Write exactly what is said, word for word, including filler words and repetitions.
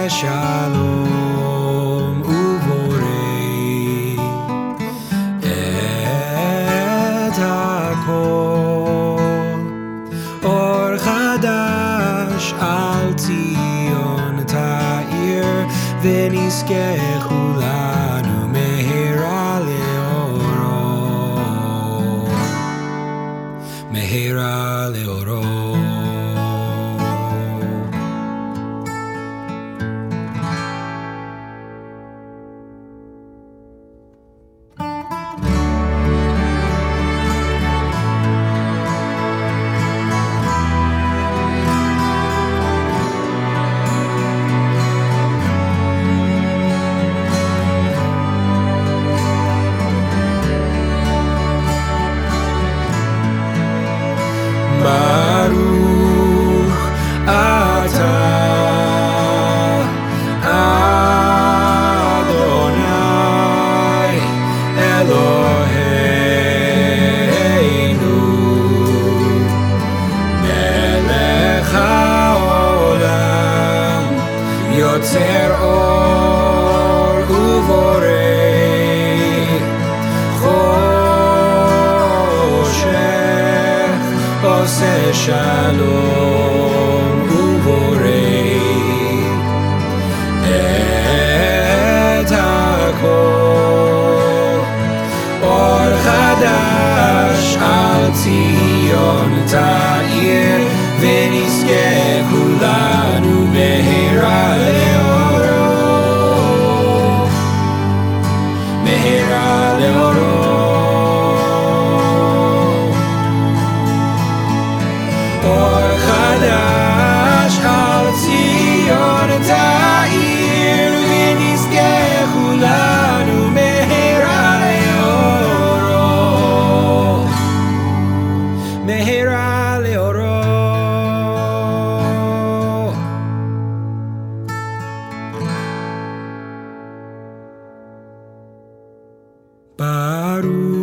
שלום ובורא את הכל. אור חדש על ציון תאיר, ונזכה כולנו מהרה לאורו, מהרה לאורו. ברוך אתה אדוני אלוהינו מלך העולם, יוצר אור ובורא עושה שלום ובורא את הכל. אור חדש על ציון תאיר, ונזכה כולנו מהרה לאורו, מהרה לאורו. אור חדש על ציון תאיר, ונזכה כולנו מהרה לאורו, מהרה לאורו. ברוך